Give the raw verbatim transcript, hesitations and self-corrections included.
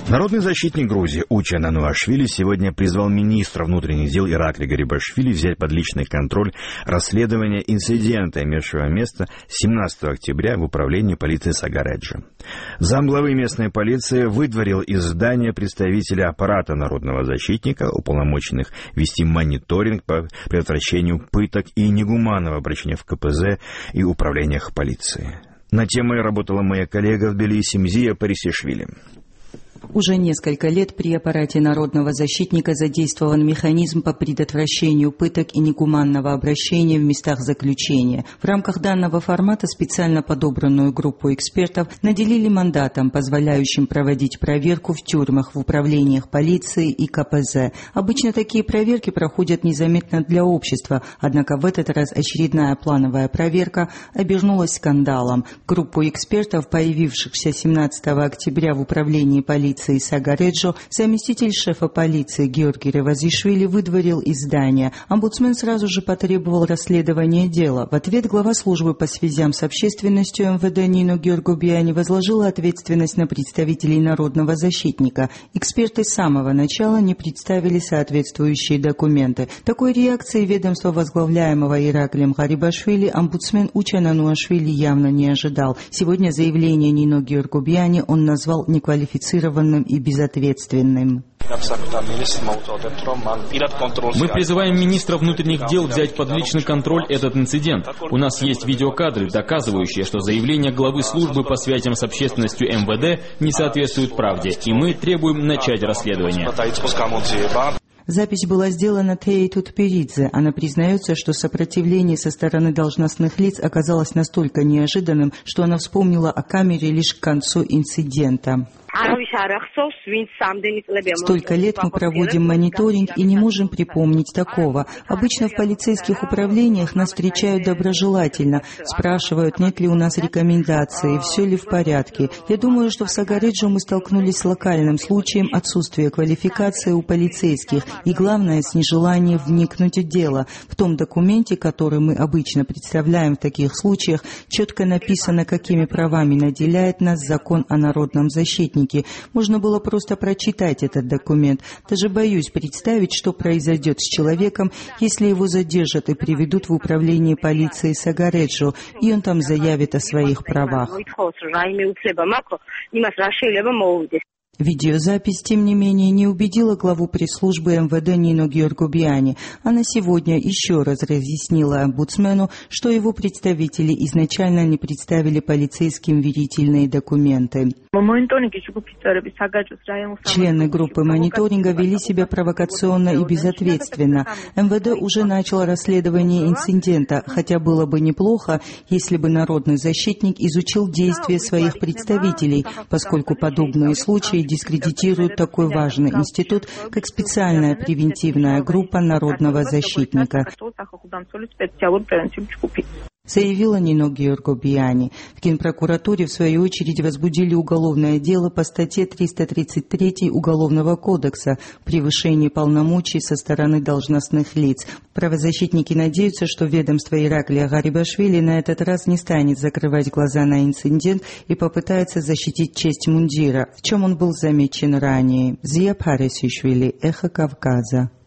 Народный защитник Грузии Уча Нануашвили сегодня призвал министра внутренних дел Иракли Гарибашвили взять под личный контроль расследование инцидента, имевшего место семнадцатого октября в управлении полиции Сагареджо. Замглавы местной полиции выдворил из здания представителя аппарата народного защитника, уполномоченных вести мониторинг по предотвращению пыток и негуманного обращения в ка пэ зэ и управлениях полиции. На темой работала моя коллега в Тбилиси Мзия Парисишвили. Уже несколько лет при аппарате народного защитника задействован механизм по предотвращению пыток и негуманного обращения в местах заключения. В рамках данного формата специально подобранную группу экспертов наделили мандатом, позволяющим проводить проверку в тюрьмах, в управлениях полиции и ка пэ зэ. Обычно такие проверки проходят незаметно для общества, однако в этот раз очередная плановая проверка обернулась скандалом. Группу экспертов, появившихся семнадцатого октября в управлении полиции Сагареджо, заместитель шефа полиции Георгий Ревазишвили выдворил из здания. Омбудсмен сразу же потребовал расследования дела. В ответ глава службы по связям с общественностью эм вэ дэ Нино Георгобиани возложила ответственность на представителей народного защитника. Эксперты с самого начала не представили соответствующие документы. Такой реакции ведомства, возглавляемого Ираклием Гарибашвили, омбудсмен Уча Нануашвили явно не ожидал. Сегодня заявление Нино Георгобиани он назвал неквалифицированным и безответственным. Мы призываем министра внутренних дел взять под личный контроль этот инцидент. У нас есть видеокадры, доказывающие, что заявление главы службы по связям с общественностью эм вэ дэ не соответствует правде, и мы требуем начать расследование. Запись была сделана Теей Тутперидзе. Она признается, что сопротивление со стороны должностных лиц оказалось настолько неожиданным, что она вспомнила о камере лишь к концу инцидента. Столько лет мы проводим мониторинг и не можем припомнить такого. Обычно в полицейских управлениях нас встречают доброжелательно, спрашивают, нет ли у нас рекомендаций, все ли в порядке. Я думаю, что в Сагареджо мы столкнулись с локальным случаем отсутствия квалификации у полицейских и, главное, с нежеланием вникнуть в дело. В том документе, который мы обычно представляем в таких случаях, четко написано, какими правами наделяет нас закон о народном защитнике. Можно было просто прочитать этот документ. Даже боюсь представить, что произойдет с человеком, если его задержат и приведут в управление полиции Сагареджо, и он там заявит о своих правах. Видеозапись, тем не менее, не убедила главу пресс-службы эм вэ дэ Нино Георгобиани. Она сегодня еще раз разъяснила омбудсмену, что его представители изначально не представили полицейским верительные документы. Члены группы мониторинга вели себя провокационно и безответственно. эм вэ дэ уже начал расследование инцидента, хотя было бы неплохо, если бы народный защитник изучил действия своих представителей, поскольку подобные случаи дискредитируют такой важный институт, как специальная превентивная группа народного защитника, заявила Нино Георгобиани. В Генпрокуратуре, в свою очередь, возбудили уголовное дело по статье триста тридцать три Уголовного кодекса «Превышение полномочий со стороны должностных лиц». Правозащитники надеются, что ведомство Ираклия Гарибашвили на этот раз не станет закрывать глаза на инцидент и попытается защитить честь мундира, в чем он был замечен ранее. Зия Парисишвили, Эхо Кавказа.